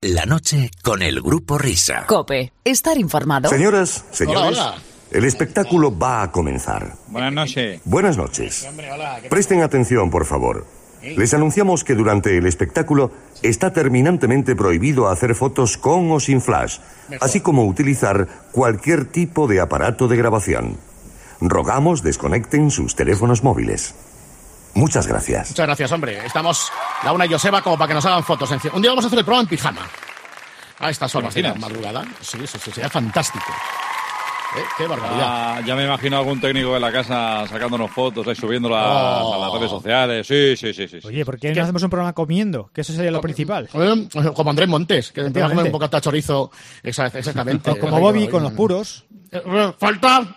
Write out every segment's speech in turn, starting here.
la noche con el Grupo Risa. COPE. Estar informado. Señoras, señores, hola. el espectáculo va a comenzar. Buenas noches. Buenas noches. Presten atención, por favor. Les anunciamos que durante el espectáculo está terminantemente prohibido hacer fotos con o sin flash, así como utilizar cualquier tipo de aparato de grabación. Rogamos desconecten sus teléfonos móviles. Muchas gracias. Muchas gracias, hombre. Estamos Laura y Joseba como para que nos hagan fotos. Un día vamos a hacer el programa en pijama. A estas horas de la madrugada. Sí, sería fantástico. Qué barbaridad. Ya me imagino algún técnico de la casa sacándonos fotos, subiéndolas a las redes sociales. Sí. Oye, ¿por qué no hacemos un programa comiendo? Que eso sería lo principal. Como Andrés Montes, que te va a comer un bocata de chorizo. Exactamente. O como Bobby con los puros. Falta.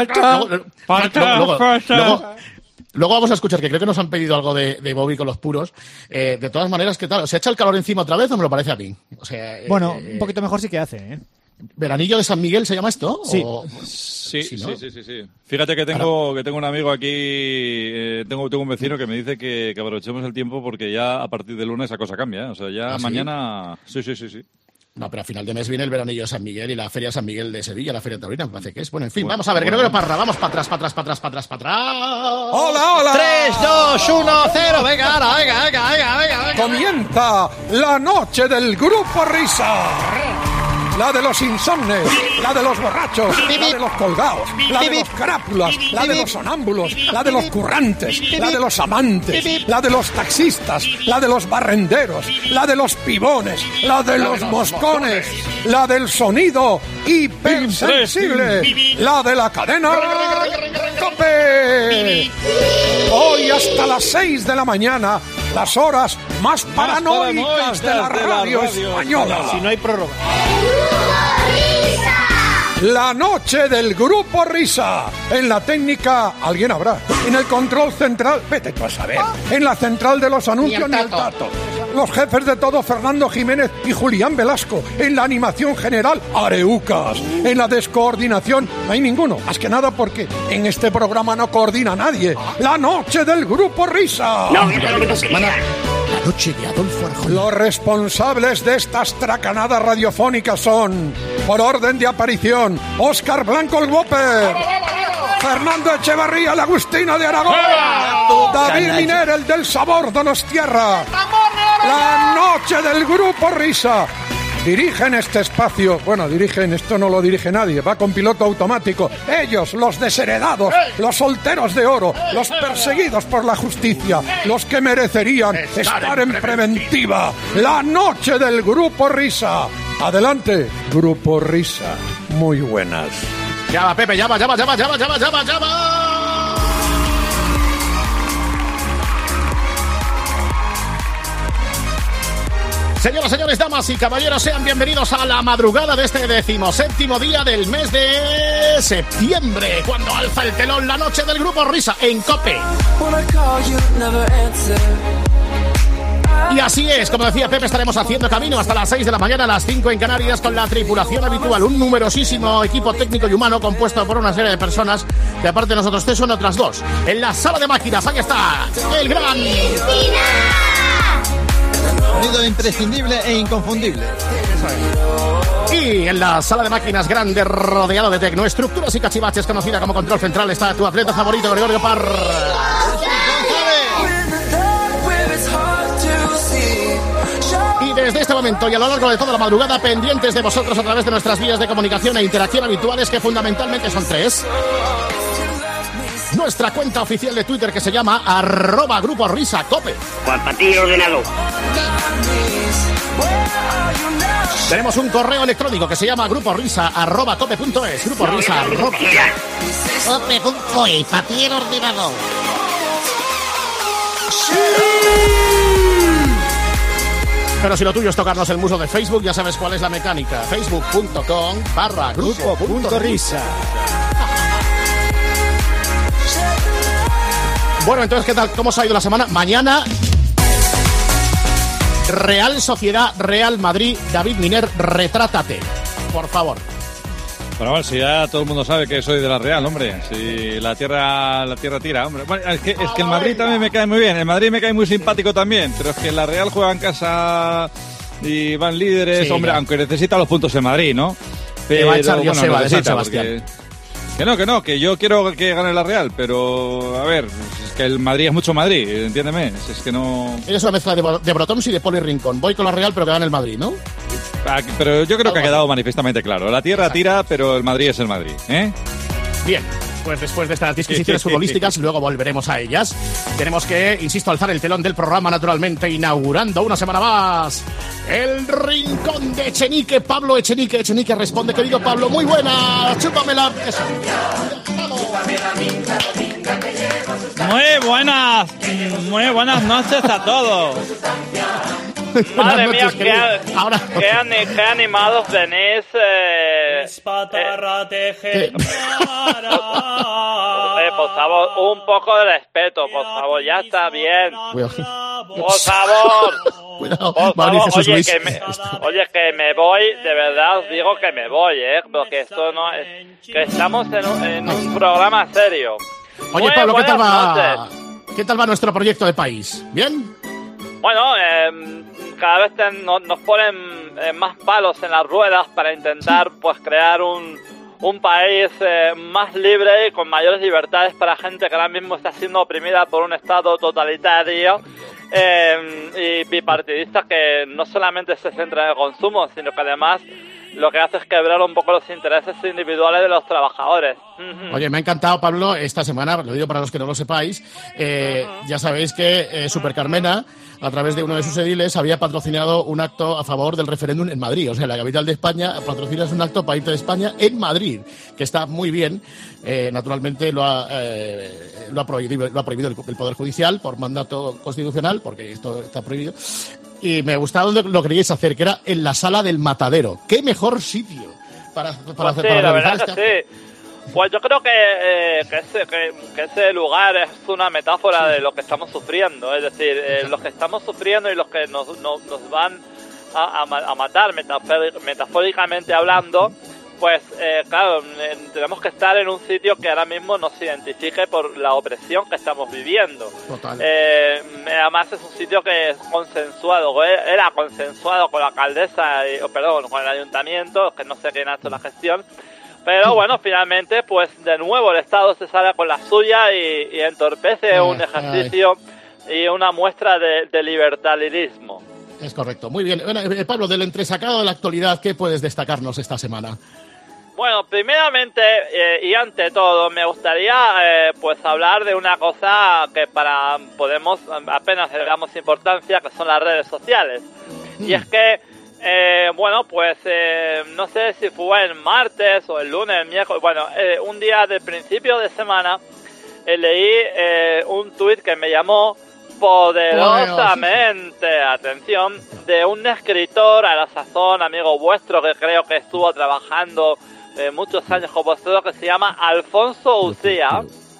Luego vamos a escuchar, que creo que nos han pedido algo de Bobby con los puros. De todas maneras, ¿qué tal? ¿Se echa el calor encima otra vez o me lo parece a mí? O sea, bueno, un poquito mejor sí que hace, ¿eh? ¿Veranillo de San Miguel se llama esto? Sí. ¿O? Sí. Fíjate que tengo un amigo aquí, tengo un vecino que me dice que aprovechemos el tiempo porque ya a partir de lunes esa cosa cambia, ¿eh? O sea, ya mañana... Sí. No, pero a final de mes viene el veranillo de San Miguel y la Feria de San Miguel de Sevilla, la Feria Taurina, me parece que es. Bueno, en fin, vamos a ver, creo que vamos para atrás. ¡Hola! 3, 2, 1, 0, venga. Comienza la noche del Grupo Risa. La de los insomnes, la de los borrachos, la de los colgados, la de los carápulas, la de los sonámbulos, la de los currantes, la de los amantes, la de los taxistas, la de los barrenderos, la de los pibones, la de los moscones, la del sonido hipersensible, la de la cadena COPE. Hoy hasta las 6 de la mañana, las horas más paranoicas de la radio española. Si no hay prórroga. La noche del Grupo Risa. En la técnica, alguien habrá. En el control central, vete tú a saber. En la central de los anuncios, ni el tato. Los jefes de todo, Fernando Jiménez y Julián Velasco. En la animación general, Areucas. En la descoordinación, no hay ninguno. Más que nada porque en este programa no coordina nadie. La noche del Grupo Risa. La noche de Adolfo Arjona. Los responsables de estas tracanadas radiofónicas son, por orden de aparición, Óscar Blanco el Whopper, Fernando Echevarría el Agustino de Aragón, David Miner el del Sabor Donostierra. La noche del Grupo Risa. Dirigen este espacio, esto no lo dirige nadie, va con piloto automático. Ellos, los desheredados, los solteros de oro, los perseguidos por la justicia, los que merecerían estar en preventiva. La noche del Grupo Risa. Adelante, Grupo Risa. Muy buenas. Ya va, Pepe, ya va. Señoras, señores, damas y caballeros, sean bienvenidos a la madrugada de este 17º día del mes de septiembre, cuando alza el telón la noche del Grupo Risa en COPE. Y así es, como decía Pepe, estaremos haciendo camino hasta las 6 de la mañana, a las 5 en Canarias, con la tripulación habitual, un numerosísimo equipo técnico y humano compuesto por una serie de personas que aparte de nosotros tres son otras dos. En la sala de máquinas, ahí está, el gran... Sonido imprescindible e inconfundible. Y en la sala de máquinas grande, rodeado de tecnoestructuras y cachivaches, conocida como Control Central, está tu atleta favorito, Gregorio Parr. Y desde este momento y a lo largo de toda la madrugada, pendientes de vosotros a través de nuestras vías de comunicación e interacción habituales, que fundamentalmente son tres. Nuestra cuenta oficial de Twitter, que se llama @Grupo Risa Cope. Juan Patillo ordenado. Tenemos un correo electrónico que se llama gruporisa@cope.es. Gruporisa Cope.es, Patillo ordenado. Pero si lo tuyo es tocarnos el muso de Facebook, ya sabes cuál es la mecánica. Facebook.com/grupo.risa. Bueno, entonces, ¿qué tal? ¿Cómo os ha ido la semana? Mañana, Real Sociedad, Real Madrid, David Miner, retrátate, por favor. Bueno, si ya todo el mundo sabe que soy de la Real, hombre. Si la tierra tira, hombre. Bueno, es que el Madrid también me cae muy bien. El Madrid me cae muy simpático también. Pero es que la Real juega en casa y van líderes, Sí, hombre, ya. aunque necesita los puntos en Madrid, ¿no? Que va a echar bueno, Joseba de San necesita, Sebastián. Que no, que yo quiero que gane la Real, pero a ver, es que el Madrid es mucho Madrid, entiéndeme, es que no... Eres una mezcla de Brotons y de Poli Rincón. Voy con la Real, pero que gane el Madrid, ¿no? Pero yo creo que ha quedado manifiestamente claro. La tierra tira, pero el Madrid es el Madrid, ¿eh? Bien, pues después de estas disquisiciones futbolísticas, luego volveremos a ellas. Tenemos que, insisto, alzar el telón del programa, naturalmente, inaugurando una semana más el Rincón de Echenique. Pablo Echenique. Echenique responde, querido Pablo, muy buena, chúpamela. Eso. Muy buenas noches a todos. Madre mía, qué animados venís. Por favor, un poco de respeto, por favor, ya está bien. Por favor. Cuidado, por va a venir favor, Jesús Luis. que me voy, de verdad os digo que me voy, porque esto no es... Que estamos en un programa serio. Oye, Muy Pablo, buenas noches. ¿qué tal va nuestro proyecto de país? ¿Bien? Bueno, cada vez nos ponen más palos en las ruedas para intentar pues crear un país más libre y con mayores libertades para gente que ahora mismo está siendo oprimida por un Estado totalitario y bipartidista que no solamente se centra en el consumo, sino que además lo que hace es quebrar un poco los intereses individuales de los trabajadores. Oye, me ha encantado, Pablo, esta semana, lo digo para los que no lo sepáis, ya sabéis que Super Carmena, a través de uno de sus ediles, había patrocinado un acto a favor del referéndum en Madrid. O sea, la capital de España patrocinas un acto para irte de España en Madrid, que está muy bien. Naturalmente lo ha prohibido el Poder Judicial por mandato constitucional, porque esto está prohibido. Y me gustaba donde lo queríais hacer, que era en la Sala del Matadero. ¡Qué mejor sitio para hacer! Sí, la verdad que sí. Pues yo creo que ese lugar es una metáfora de lo que estamos sufriendo. Es decir, los que estamos sufriendo y los que nos van a matar, metafóricamente hablando, pues claro, tenemos que estar en un sitio que ahora mismo nos identifique por la opresión que estamos viviendo. Total. Además es un sitio que es consensuado, era consensuado con la alcaldesa, con el ayuntamiento, que no sé quién ha hecho la gestión, pero bueno, finalmente pues de nuevo el Estado se sale con la suya y entorpece un ejercicio y una muestra de libertarianismo. Es correcto, muy bien. Bueno, Pablo, del entresacado de la actualidad, ¿qué puedes destacarnos esta semana? Bueno, primeramente y ante todo me gustaría pues hablar de una cosa que para Podemos apenas le damos importancia, que son las redes sociales. Y es que, no sé si fue el martes o el lunes, el miércoles, un día del principio de semana leí un tuit que me llamó poderosamente, atención, de un escritor a la sazón, amigo vuestro, que creo que estuvo trabajando muchos años con vosotros, que se llama Alfonso Ucía.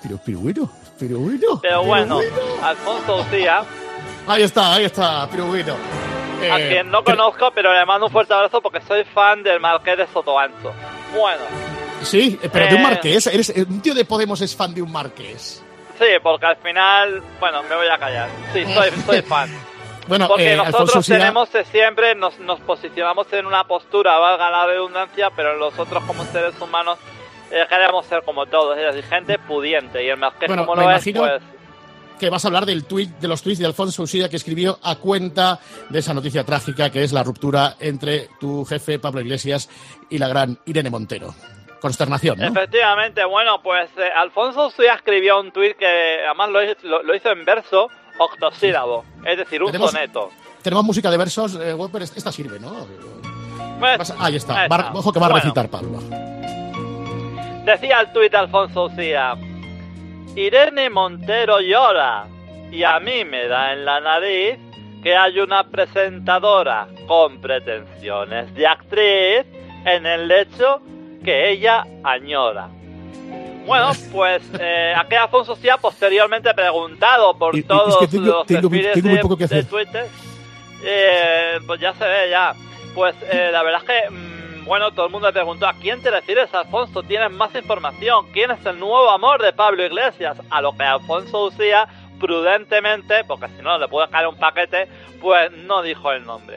Pero bueno, Alfonso Ucía. Ahí está, pero bueno. A quien no conozco, pero le mando un fuerte abrazo porque soy fan del Marqués de Sotoancho. Bueno. Sí, pero de un marqués. Un tío de Podemos es fan de un marqués. Sí, porque al final, me voy a callar. Sí, soy fan. Bueno, porque nosotros tenemos siempre nos posicionamos en una postura, valga la redundancia, pero nosotros como seres humanos queremos ser como todos, es decir, gente pudiente, y el Marqués como lo es, pues... que vas a hablar de los tuits de Alfonso Ucía, que escribió a cuenta de esa noticia trágica que es la ruptura entre tu jefe Pablo Iglesias y la gran Irene Montero. Consternación, ¿no? Efectivamente, Alfonso Ucía escribió un tuit que además lo hizo en verso octosílabo, es decir, un soneto. Tenemos música de versos, pero esta sirve, ¿no? Ahí está, ojo que va a recitar Pablo. Decía el tuit de Alfonso Ucía: Irene Montero llora y a mí me da en la nariz que hay una presentadora con pretensiones de actriz en el lecho que ella añora. Bueno, pues aquel Alfonso Ucía, posteriormente preguntado por todos los perfiles de Twitter, pues ya se ve ya. Pues la verdad es que todo el mundo le preguntó: ¿a quién te refieres, Alfonso? ¿Tienes más información? ¿Quién es el nuevo amor de Pablo Iglesias? A lo que Alfonso Ucía, prudentemente, porque si no le puede caer un paquete, pues no dijo el nombre.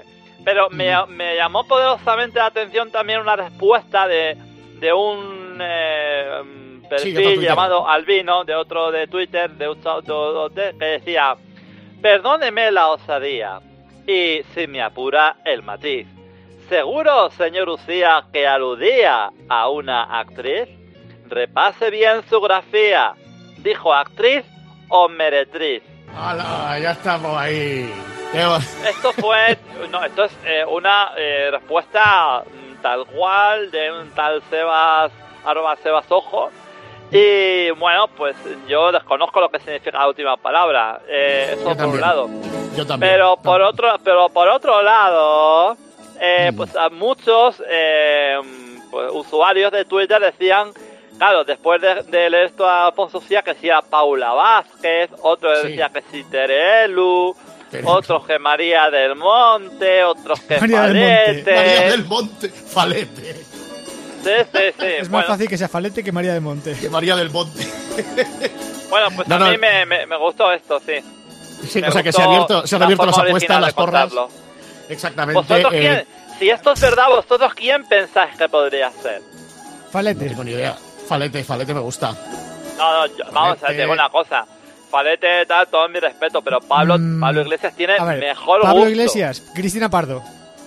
Pero me llamó poderosamente la atención también una respuesta de un perfil llamado Albino, de otro de Twitter, que decía: perdóneme la osadía y, si me apura, el matiz. ¿Seguro, señor Ucía, que aludía a una actriz? Repase bien su grafía. ¿Dijo actriz o meretriz? ¡Hala! Ya estamos ahí. Esto es una respuesta tal cual de un tal Sebas, @SebasOjo. Y bueno, pues yo desconozco lo que significa la última palabra. Eso por un lado. Yo también. Pero por otro lado, pues a muchos pues, usuarios de Twitter decían, claro, después de leer esto a Alfonso Cía, que sí a Paula Vázquez, otros decía que sí Terelu, otros que María del Monte, otros que Falete. María del Monte, Falete. Sí. Es más fácil que sea Falete que María del Monte. Que María del Monte. Bueno, pues a mí me gustó esto, sí. Sí, o sea que se han abierto las apuestas, las porras. Exactamente. ¿Vosotros quién? Si esto es verdad, ¿vosotros quién pensáis que podría ser? Falete. No tengo ni idea. Falete me gusta. No, vamos a decir una cosa. Falete, tal, todo mi respeto, pero Pablo Iglesias tiene mejor gusto. Pablo Iglesias, Cristina Pardo.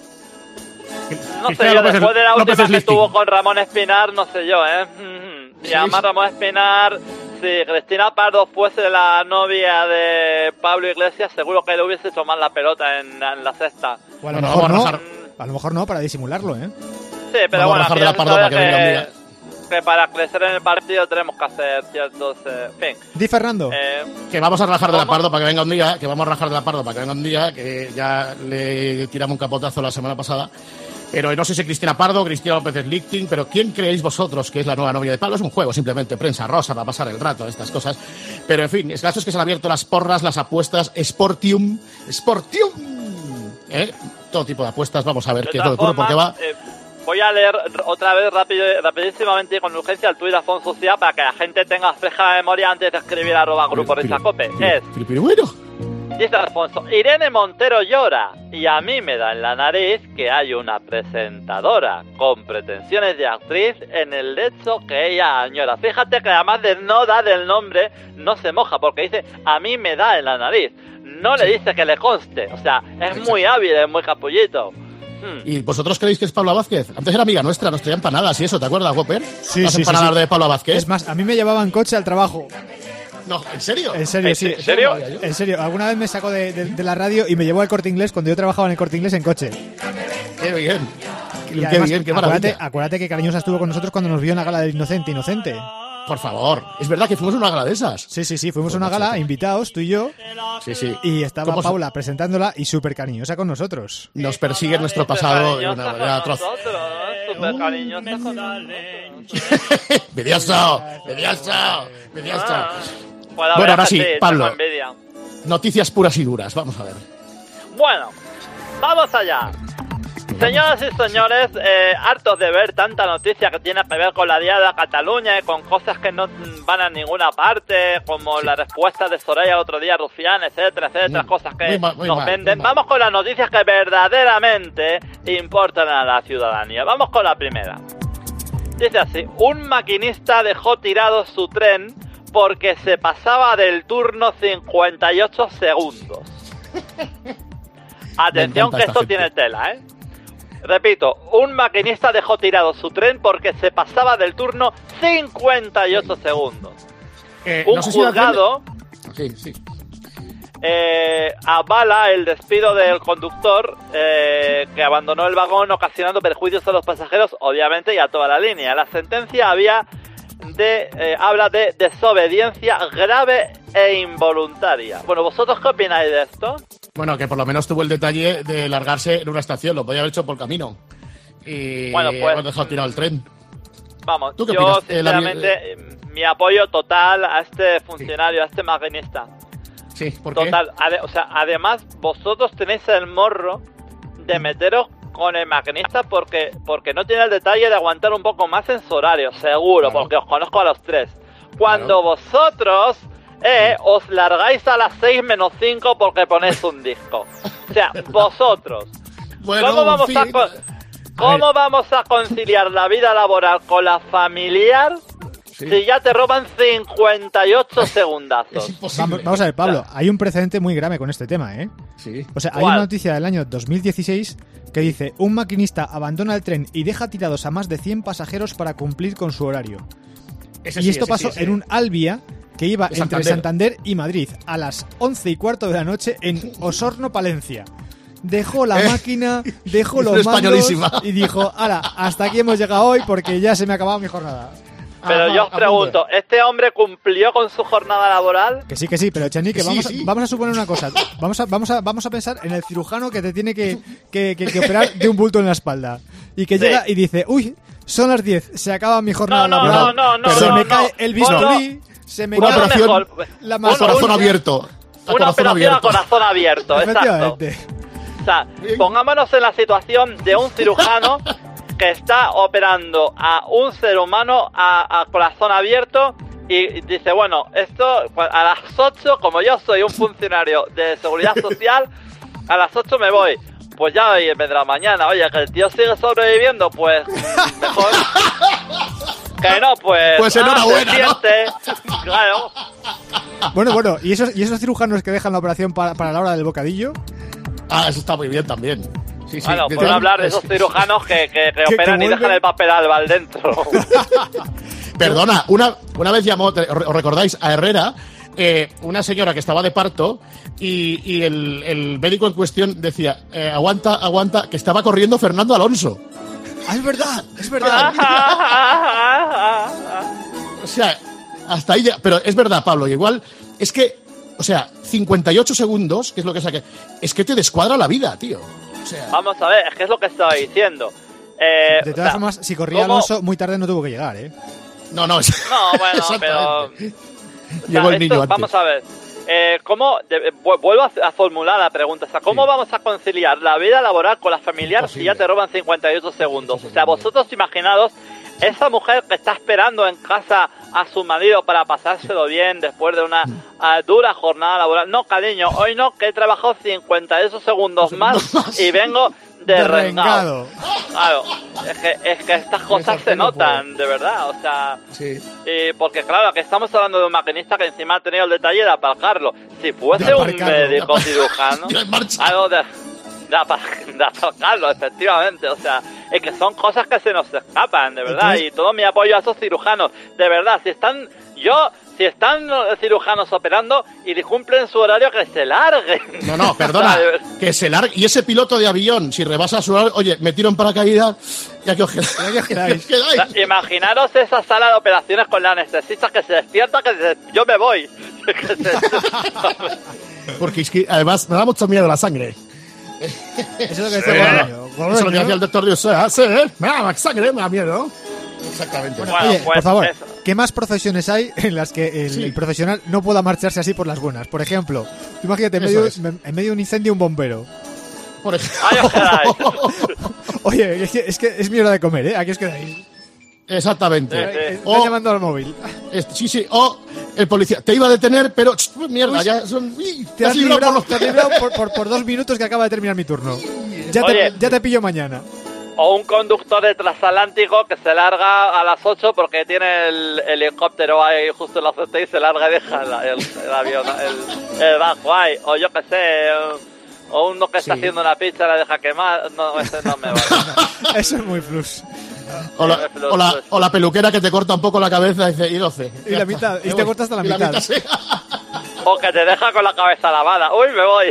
No sé yo, después de la última que tuvo con Ramón Espinar, no sé yo, Y además Ramón Espinar, si Cristina Pardo fuese la novia de Pablo Iglesias, seguro que le hubiese hecho mal la pelota en la sexta. O a lo mejor no. A lo mejor no, para disimularlo, Sí, pero bueno, la Pardo para que venga un día. Que para crecer en el partido tenemos que hacer ciertos... en fin. Di Fernando. Que vamos a rajar de la Pardo para que venga un día, que ya le tiramos un capotazo la semana pasada. Pero no sé si Cristina Pardo o Cristina López Lichting, pero ¿quién creéis vosotros que es la nueva novia de Pablo? Es un juego, simplemente prensa rosa para pasar el rato, estas cosas. Pero en fin, el caso es que se han abierto las porras, las apuestas, Sportium. Todo tipo de apuestas, vamos a ver qué todo ocurre, porque va... Voy a leer otra vez rapidísimamente y con urgencia el tuit de Alfonso Cía para que la gente tenga fresca la memoria antes de escribir @Grupo Risacope. Pero bueno. Dice Alfonso: Irene Montero llora y a mí me da en la nariz que hay una presentadora con pretensiones de actriz en el lecho que ella añora. Fíjate que además de no dar el nombre, no se moja porque dice a mí me da en la nariz. No le dice que le conste. O sea, es muy hábil, es muy capullito. ¿Y vosotros creéis que es Paula Vázquez? Antes era amiga nuestra, nos traía empanadas y eso, ¿te acuerdas, Whopper? Sí, las empanadas de Paula Vázquez. Es más, a mí me llevaban coche al trabajo. No, ¿en serio? En serio, sí. ¿En serio? En serio. Alguna vez me sacó de la radio y me llevó al Corte Inglés cuando yo trabajaba en el Corte Inglés en coche. ¡Qué bien! ¡Qué maravilla! Acuérdate que Cariñosa estuvo con nosotros cuando nos vio en la gala del Inocente. Por favor, es verdad que fuimos a una gala de esas. Sí, fuimos a una gala, invitados, tú y yo. Sí. Y estaba Paula presentándola y súper cariñosa con nosotros. Nos persigue nuestro pasado de una manera atroz. Súper cariñosa con nosotros. ¡Medioso! Bueno, ahora sí, Pablo. Noticias puras y duras, vamos a ver. Bueno, vamos allá. Señoras y señores, hartos de ver tanta noticia que tiene que ver con la Diada de Cataluña y con cosas que no van a ninguna parte, como la respuesta de Soraya el otro día, Rufián, etcétera, cosas que nos venden. Vamos con las noticias que verdaderamente importan a la ciudadanía. Vamos con la primera. Dice así: un maquinista dejó tirado su tren porque se pasaba del turno 58 segundos. Atención que esto tiene tela, Repito, un maquinista dejó tirado su tren porque se pasaba del turno 58 segundos. Un juzgado avala el despido del conductor que abandonó el vagón ocasionando perjuicios a los pasajeros, obviamente, y a toda la línea. La sentencia habla de desobediencia grave e involuntaria. Bueno, ¿vosotros qué opináis de esto? Bueno, que por lo menos tuvo el detalle de largarse en una estación, lo podía haber hecho por camino. Y bueno, pues hemos dejado tirado el tren. Vamos, yo sinceramente mi apoyo total a este funcionario, a este maquinista. Sí, ¿por qué? Total, además vosotros tenéis el morro de meteros con el maquinista porque no tiene el detalle de aguantar un poco más en su horario, seguro, claro. Porque os conozco a los tres. Cuando vosotros os largáis a las 6 menos 5 porque ponéis un disco. O sea, vosotros Bueno, ¿Cómo vamos en fin. ¿Cómo vamos a conciliar la vida laboral con la familiar si ya te roban 58 segundazos? Vamos a ver, Pablo, hay un precedente muy grave con este tema, ¿eh? Sí. O sea, hay ¿Cuál? una noticia del año 2016 que dice: un maquinista abandona el tren y deja tirados a más de 100 pasajeros para cumplir con su horario. Y esto pasó en un Alvia que iba entre Santander y Madrid a las 11:15 de la noche en Osorno, Palencia. Dejó la máquina, dejó los mandos y dijo: ala, hasta aquí hemos llegado hoy porque ya se me ha acabado mi jornada. Pero yo os pregunto, ¿este hombre cumplió con su jornada laboral? Que sí, pero Echenique, vamos a suponer una cosa. Vamos a pensar en el cirujano que te tiene que operar de un bulto en la espalda. Y que llega y dice: uy, son las 10, se acaba mi jornada laboral. Se me cae el bisturí, se me cae la mano. Corazón abierto. Una operación a corazón abierto, exacto. O sea, pongámonos en la situación de un cirujano que está operando a un ser humano a corazón abierto y dice, bueno, esto a las 8, como yo soy un funcionario de seguridad social, a las 8 me voy. Pues ya vendrá mañana. Oye, que el tío sigue sobreviviendo, pues mejor. Que no, pues enhorabuena, ¿no? Claro. Bueno, ¿y esos cirujanos que dejan la operación para la hora del bocadillo? Eso está muy bien también. Sí, bueno, por hablar de esos cirujanos que operan y dejan el papel albal dentro. Perdona, una vez llamó, ¿os recordáis? A Herrera, una señora que estaba de parto y el médico en cuestión decía, aguanta, que estaba corriendo Fernando Alonso. Es verdad. O sea, hasta ahí ya, pero es verdad, Pablo, igual es que, o sea, 58 segundos, que es lo que saqué, es que te descuadra la vida, tío. O sea, vamos a ver, es que es lo que estaba diciendo. De todas formas, si corría Alonso, muy tarde no tuvo que llegar, ¿eh? No, bueno, pero... Llegó el niño antes. Vamos a ver, vuelvo a formular la pregunta, o sea, ¿cómo vamos a conciliar la vida laboral con la familiar si ya te roban 58 segundos? O sea, vosotros imaginados esa mujer que está esperando en casa a su marido para pasárselo bien después de una dura jornada laboral. No, cariño, hoy no, que he trabajado 58 segundos más y vengo derrengado. Claro, es que estas cosas se notan, de verdad, o sea... Sí. Porque claro, que estamos hablando de un maquinista que encima ha tenido el detalle de aparcarlo. Si fuese un médico cirujano... algo de aparcarlo, efectivamente, o sea, es que son cosas que se nos escapan, de verdad, y todo mi apoyo a esos cirujanos, de verdad, si están cirujanos operando y cumplen su horario, que se larguen. No, perdona, que se largue. Y ese piloto de avión, si rebasa su horario, oye, me tiro en paracaídas, ya que os quedáis. Imaginaros esa sala de operaciones con la anestesista que se despierta, que dice, yo me voy. Porque es que además me da mucho miedo la sangre. Eso es lo que decía Eso es lo que hacía el doctor Dios. Me da sangre, me da miedo. Exactamente. Oye, por favor, ¿qué más profesiones hay en las que el profesional no pueda marcharse así por las buenas? Por ejemplo, imagínate, en medio de un incendio, un bombero. Por ejemplo. Oye, es que es mi hora de comer, ¿eh? Aquí os quedáis. Exactamente. Está llamando al móvil. Sí. O el policía te iba a detener, pero mierda, ya son. Te has librado por 2 minutos que acaba de terminar mi turno. Ya te pillo mañana. O un conductor de transatlántico que se larga a las 8 porque tiene el helicóptero ahí justo en la cesta y se larga y deja el avión, el bajo ahí. O yo qué sé, o uno que está haciendo una pizza la deja quemar. No, ese no me vale. Eso es muy flux. O la peluquera que te corta un poco la cabeza y dice, y 12. Y la mitad, y te corta hasta la mitad. O que te deja con la cabeza lavada. Uy, me voy.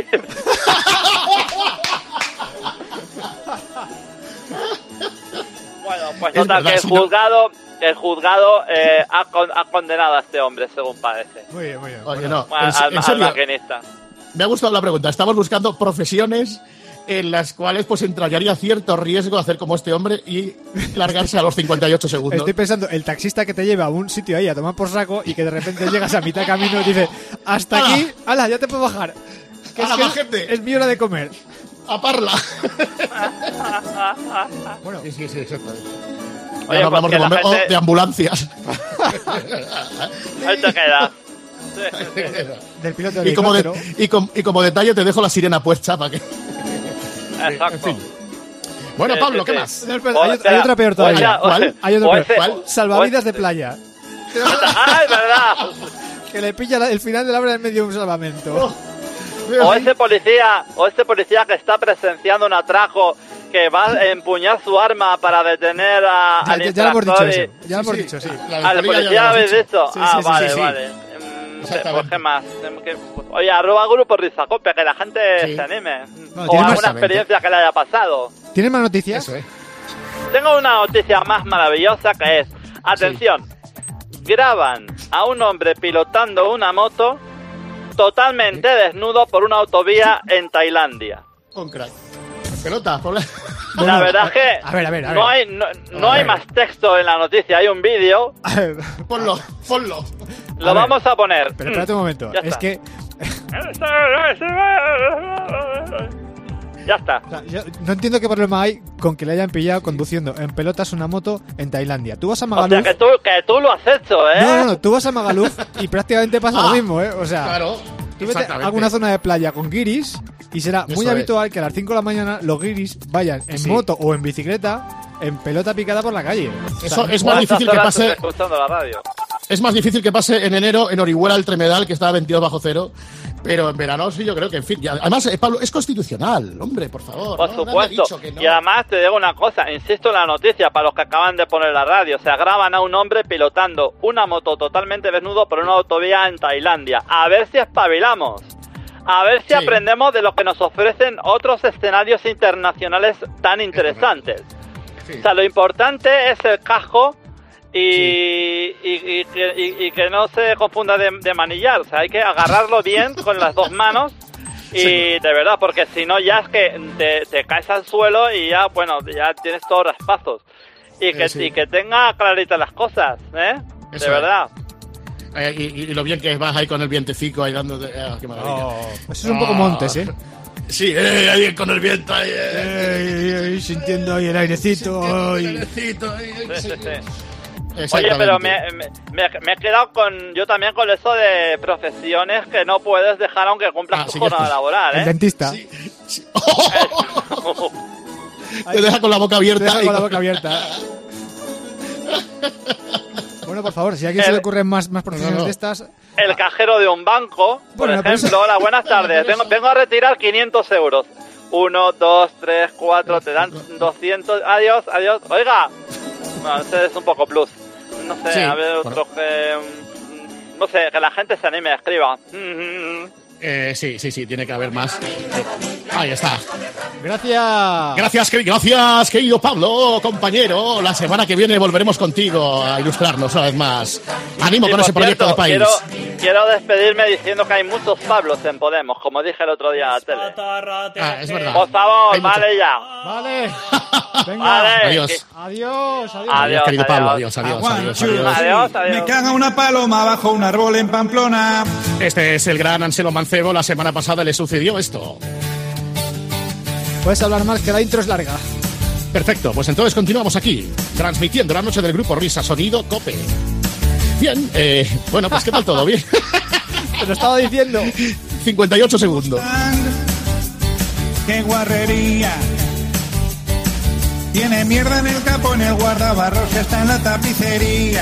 Bueno, pues total, que el juzgado ha condenado a este hombre, según parece. Muy bien. Oye, no, al maquinista. Me ha gustado la pregunta. Estamos buscando profesiones en las cuales pues entrañaría cierto riesgo hacer como este hombre y largarse a los 58 segundos. Estoy pensando, el taxista que te lleva a un sitio ahí a tomar por saco y que de repente llegas a mitad de camino y dice, hasta aquí, ala, ya te puedo bajar. Es mi hora de comer. A parla. Bueno, sí, exacto. Oye, hablamos de ambulancias. Ahí te queda. Del piloto de y como detalle te dejo la sirena puesta para que... Exacto. En fin. Bueno, Pablo, ¿qué más? Hay otra peor todavía. ¿Cuál? Hay otra peor. ¿Cuál? Salvavidas de playa. ¡Ah, es verdad! Que le pilla el final de la obra en medio de un salvamento. O ese policía que está presenciando un atraco, que va a empuñar su arma para detener al ya lo hemos dicho eso. Ya lo hemos dicho, sí. ¿Al policía habéis dicho? Sí, vale. Exactamente. ¿Qué más? Oye, @Grupo Rizacope, que la gente se anime. Bueno, o alguna experiencia que le haya pasado. ¿Tienes más noticias? Eso, Tengo una noticia más maravillosa que es, atención, graban a un hombre pilotando una moto totalmente desnudo por una autovía en Tailandia. Con crack. Pelota, por La verdad es que a ver. no hay más texto en la noticia, hay un vídeo. Ponlo. Lo vamos a poner. Pero espérate un momento, Ya es está. que... Ya está. O sea, yo no entiendo qué problema hay con que le hayan pillado conduciendo en pelotas una moto en Tailandia. Tú vas a Magaluf... O sea, que tú lo has hecho, ¿eh? No, tú vas a Magaluf y prácticamente pasa lo mismo, ¿eh? O sea, Claro. tú vete a alguna zona de playa con guiris y será muy habitual que a las 5 de la mañana los guiris vayan en moto o en bicicleta en pelota picada por la calle. Eso es más difícil que pase. Escuchando la radio. Es más difícil que pase en enero en Orihuela el Tremedal, que está a 22 bajo cero. Pero en verano sí, yo creo que, en fin. Además, Pablo, es constitucional, hombre, por favor. Por supuesto. Y además te digo una cosa, insisto en la noticia para los que acaban de poner la radio. O sea, graban a un hombre pilotando una moto totalmente desnudo por una autovía en Tailandia. A ver si espabilamos. A ver si aprendemos de lo que nos ofrecen otros escenarios internacionales tan interesantes. O sea, lo importante es el casco y que no se confunda de manillar. O sea, hay que agarrarlo bien con las dos manos y de verdad, porque si no ya es que te caes al suelo y ya, bueno, ya tienes todos raspazos. Y que tenga claritas las cosas, ¿eh? Eso de verdad. Y lo bien que vas ahí con el vientecico ahí dándote... qué maravilla. Eso es un poco Montes, ¿eh? Sí, ahí con el viento ahí, sintiendo ahí el airecito. El airecito ahí. Sí. Oye, pero me he quedado yo también con eso de profesiones que no puedes dejar aunque cumplas tu jornada laboral, ¿eh? El dentista. Sí. Te deja con la boca abierta. Bueno, por favor, si a alguien se le ocurren más profesiones de estas... El cajero de un banco, por ejemplo. Hola, buenas tardes. Vengo a retirar 500 euros. 1, 2, 3, 4, te dan 200. Adiós. Oiga. No, ese es un poco plus. No sé, a ver, otros que... No sé, que la gente se anime, escriba. Sí, tiene que haber más. Ahí está. Gracias, querido Pablo, compañero. La semana que viene volveremos contigo a ilustrarnos una vez más. Ánimo con ese proyecto de país. Quiero despedirme diciendo que hay muchos Pablos en Podemos, como dije el otro día en la tele. Es verdad. Por favor, vale ya. Vale. Venga. Vale. Adiós, querido Pablo. Adiós. Me caga una paloma bajo un árbol en Pamplona. Este es el gran Anselmo Mancebo. La semana pasada le sucedió esto. Puedes hablar más, que la intro es larga. Perfecto, pues entonces continuamos aquí, transmitiendo la noche del Grupo Risa, sonido Cope. Bien, bueno, pues ¿qué tal todo? Bien. Te lo estaba diciendo. 58 segundos. ¡Qué guarrería! Tiene mierda en el capo, en el guardabarros, está en la tapicería.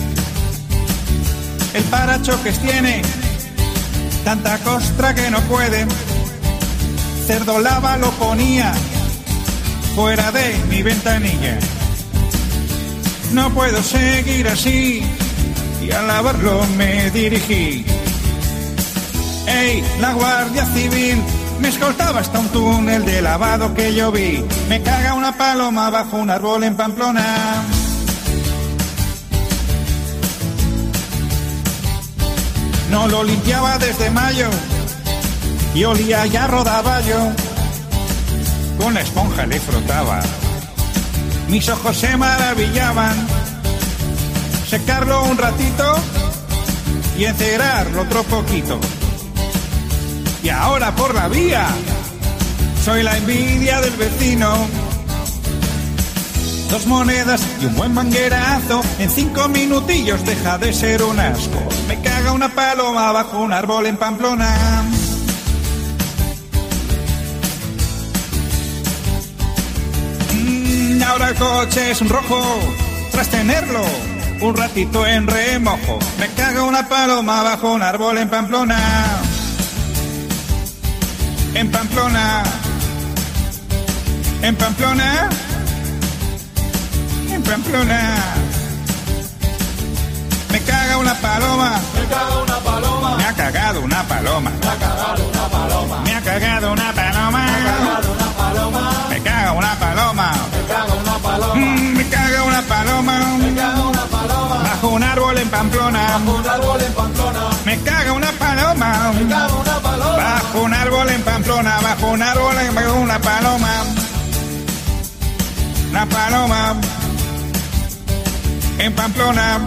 El parachoques tiene tanta costra que no puede. Cerdo lava lo ponía fuera de mi ventanilla. No puedo seguir así y al lavarlo me dirigí. ¡Ey! La Guardia Civil me escoltaba hasta un túnel de lavado que yo vi. Me caga una paloma bajo un árbol en Pamplona. No lo limpiaba desde mayo y olía ya rodaba yo. Con la esponja le frotaba. Mis ojos se maravillaban. Secarlo un ratito y encerarlo otro poquito. Y ahora por la vía soy la envidia del vecino. 2 monedas y un buen manguerazo, en 5 minutillos deja de ser un asco. Me caga una paloma bajo un árbol en Pamplona. ahora el coche es un rojo, tras tenerlo un ratito en remojo. Me caga una paloma bajo un árbol en Pamplona. En Pamplona. En Pamplona. En Pamplona. Me caga una paloma. Me caga una paloma. Me ha cagado una paloma. Me ha cagado una paloma. Me ha cagado una paloma. Me ha cagado una paloma. Me caga una paloma. Me caga una paloma. Me caga una paloma. Me caga una paloma. Bajo un árbol en Pamplona. Bajo un árbol en Pamplona. Me caga una paloma. Me caga una paloma. Bajo un árbol en Pamplona. Bajo un árbol en una paloma. Una paloma. En Pamplona.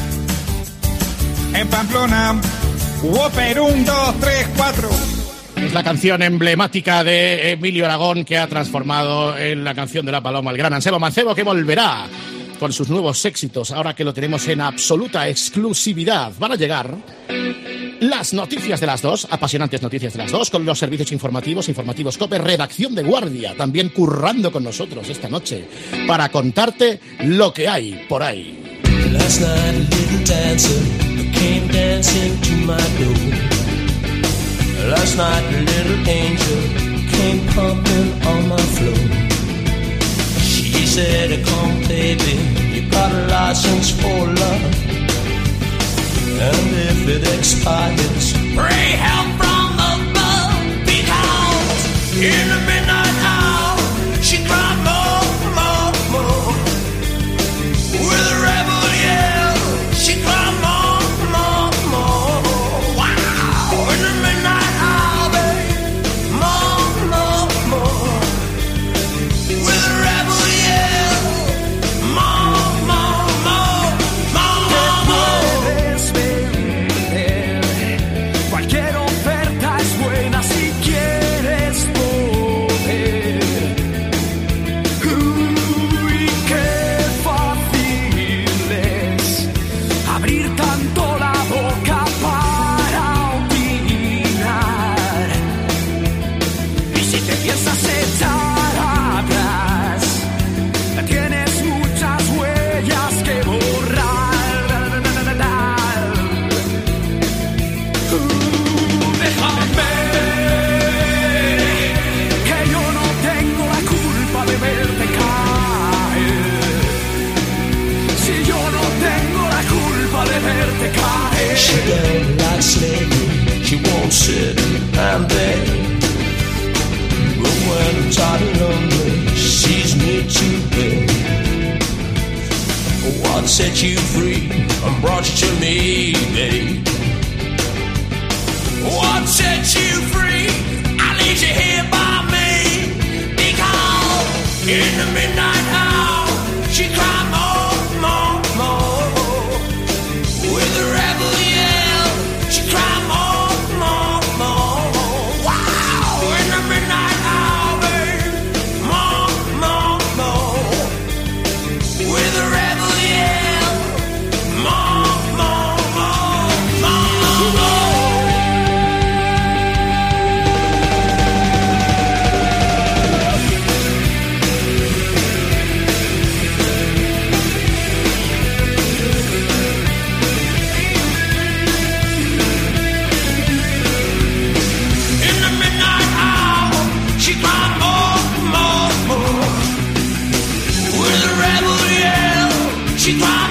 En Pamplona. Whopper, 1, 2, 3, 4. Es la canción emblemática de Emilio Aragón que ha transformado en la canción de la paloma el gran Anselmo Mancebo, que volverá con sus nuevos éxitos ahora que lo tenemos en absoluta exclusividad. Van a llegar las noticias de las 2, apasionantes noticias de las 2, con los servicios informativos COPE, redacción de guardia, también currando con nosotros esta noche para contarte lo que hay por ahí. Last night a little dancer came dancing to my door. Last night a little angel came pumping on my floor. She said, come baby, you got a license for love. And if it expires, pray help from above. Because in the midnight hour, she cried more, more, more. With a rebel yell, she cried more, more, more. Wow! In the midnight hour, babe, more, more, more. With a rebel yell, more, more, more, more, more. Puedes vender, cualquier oferta es buena si quieres poder. Uy, qué fácil es abrir tanto la boca para opinar. Y si te piensas echar atrás, tienes muchas huellas que borrar. Déjame, que yo no tengo la culpa de verte caer. Si yo no tengo la culpa de verte caer. She don't like slavery, she won't sit and beg. But when I'm tired and hungry, she sees me to bed. What set you free and brought you to me, babe? What set you free? I need you here by me. Because in the midnight hour, she cried more, more, more. With a rebel yell, she cried more, more, more. Wow! In the midnight hour, babe, more, more, more. With a rebel yell, more, more, more, more, more. In the midnight hour, she cried more, more, more. With a rebel yell, she cried